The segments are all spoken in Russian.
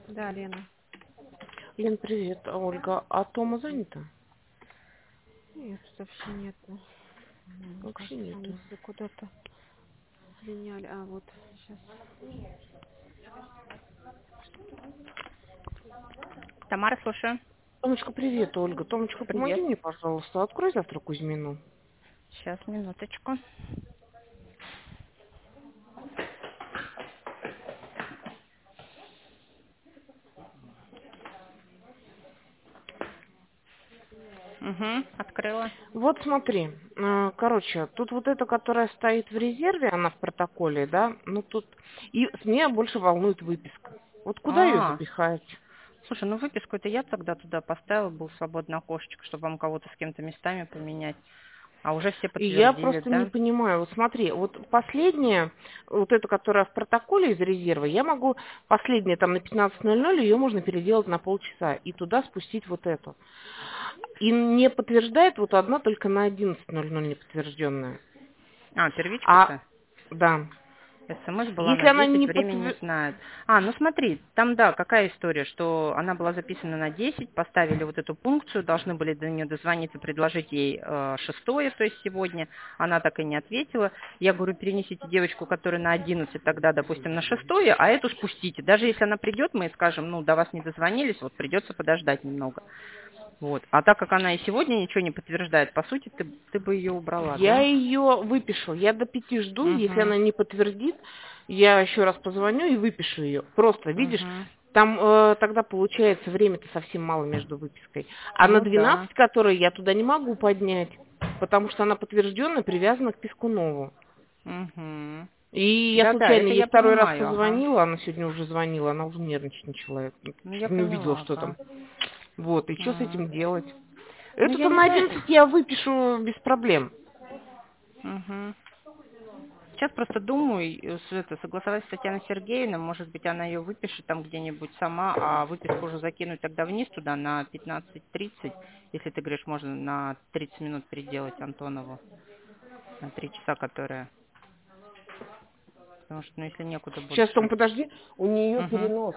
Да, Лена. Лен, привет. Ольга, а Тома занята? Нет, тут вообще нету. Мне Вообще кажется, они нету. все куда-то слиняли. А, вот, сейчас. Тамара, слушаю. Томочка, привет, Ольга. Томочка, помоги Привет. мне, пожалуйста. Открой завтра Кузьмину. Сейчас, минуточку. Угу, открыла. Вот смотри, короче, тут вот эта, которая стоит в резерве, она в протоколе, да, ну тут, и меня больше волнует выписка. Вот куда ее А, запихать? слушай, ну выписку это я тогда туда поставила, был свободный окошечко, чтобы вам кого-то с кем-то местами поменять. А уже все И я подтвердили, просто не да? понимаю, вот смотри, вот последняя, вот эта, которая в протоколе из резерва, я могу, последняя там на 15:00, ее можно переделать на полчаса и туда спустить вот эту. И не подтверждает вот одна только на 11:00 неподтвержденная. А, А, первичка-то? да. СМС была Если на она 10, не времени не подтверждает... знают. А, ну смотри, там, да, какая история, что она была записана на 10, поставили вот эту пункцию, должны были до нее дозвониться, предложить ей шестое, то есть сегодня. Она так и не ответила. Я говорю, перенесите девочку, которая на 11, тогда, допустим, на шестое, а эту спустите. Даже если она придет, мы ей скажем, ну, до вас не дозвонились, вот придется подождать немного. Вот. А так как она и сегодня ничего не подтверждает, по сути, ты бы ее убрала, Я да? ее выпишу. Я до 5 жду. Если Угу, она не подтвердит, я еще раз позвоню и выпишу ее. Просто, видишь, угу. там тогда получается время-то совсем мало между выпиской. А на Ну да. 12, которую я туда не могу поднять, потому что она подтвержденно привязана к Пискунову. Угу. И я Да-да, случайно это ей я второй раз понимаю, ага. позвонила, она сегодня уже звонила, она уже нервничать начала. Я Ну, я чуть не увидела, поняла, что ага. там. Вот, и что с М. этим делать? Ну, я Эту-то не на знаю. 11 я выпишу без проблем. Угу. Сейчас просто думаю, согласовать с Татьяной Сергеевной, может быть, она ее выпишет там где-нибудь сама, а выписку уже закинуть тогда вниз туда на 15:30, если ты говоришь, можно на 30 минут переделать Антонову, на 3 часа, которая, потому что, ну, если некуда Сейчас, Том, больше. подожди, у нее Угу. перенос.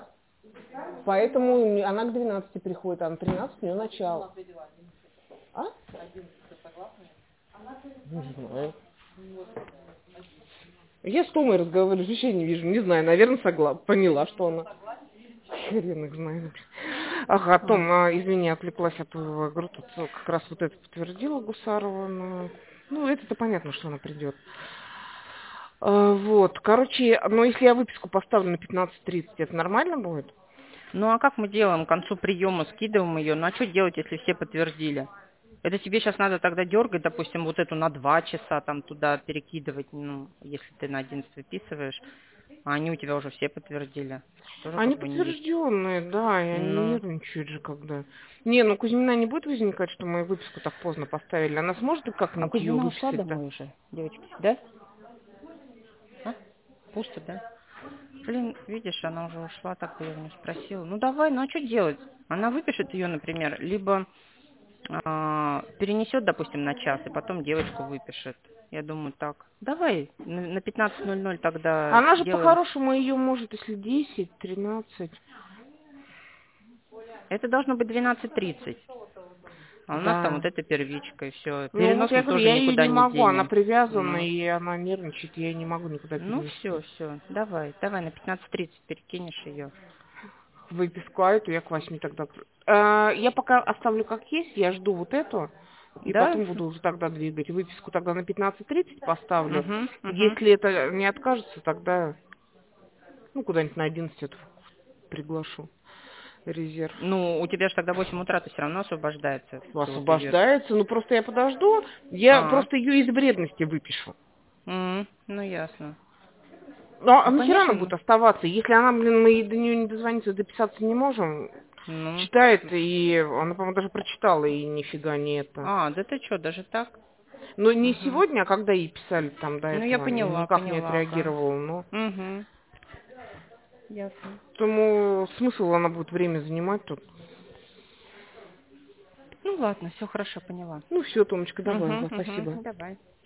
Поэтому она к 12 приходит, а на 13 у нее начало. А? Не знаю. Я с Томой разговариваю, вообще не вижу, не знаю, наверное, поняла, что она. Хрен их знает. Ага, Том, извини, отвлеклась от твоего. Говорю, тут как раз вот это подтвердила Гусарова. Ну, это-то понятно, что она придет. Вот, короче, но если я выписку поставлю на 15:30, это нормально будет? Ну, а как мы делаем? К концу приема скидываем ее. Ну, а что делать, если все подтвердили? Это тебе сейчас надо тогда дергать, допустим, вот эту на 2 часа там туда перекидывать, ну, если ты на 11 выписываешь, а они у тебя уже все подтвердили. Тоже Они как бы не есть. подтвержденные, да, и они Ну, нервничают же когда. Не, ну Кузьмина не будет возникать, что мы выписку так поздно поставили. Она сможет и а как-нибудь ее Кузьмина ушла выписать-то? домой уже, девочки, да? А? Пусто, да? Блин, видишь, она уже ушла, так бы я у нее спросила. Ну давай, ну а что делать? Она выпишет ее, например, либо перенесет, допустим, на час, и потом девочку выпишет. Я думаю, так. Давай, на 15:00 тогда Она же сделаем. по-хорошему ее может, если 10, 13. Это должно быть 12:30. А у нас там вот Да. эта первичка, и все. Ну вот Перенос я мы говорю, тоже я ее никуда не не могу, она денем. привязана, Ну, и она нервничает, я ее не могу никуда ну перенести. все, давай, на 15:30 перекинешь ее. Выписку, а эту я к 8 тогда... Я пока оставлю как есть, я жду вот эту, и Да? потом буду уже тогда двигать. Выписку тогда на 15:30 поставлю. Угу, угу. Если это не откажется, тогда ну куда-нибудь на 11 эту приглашу резерв. Ну, у тебя же тогда 8 утра-то все равно освобождается. Ты вот ее... Освобождается, ну просто я подожду, я А, просто ее из вредности выпишу. ну ясно. Но Ну, она все равно будет понятно. оставаться. Если она, блин, мы до нее не дозвониться, дописаться не можем, Ну, читает, и она, по-моему, даже прочитала, и нифига не это. да ты что, даже так? Но не Угу. сегодня, а когда ей писали там до Ну, я этого, никак не поняла, ага. отреагировала. Но Угу. Ясно. поэтому смысл она будет время занимать тут. Ну, ладно, все хорошо, поняла. Ну все, Томочка, давай, Угу, ага, спасибо. давай.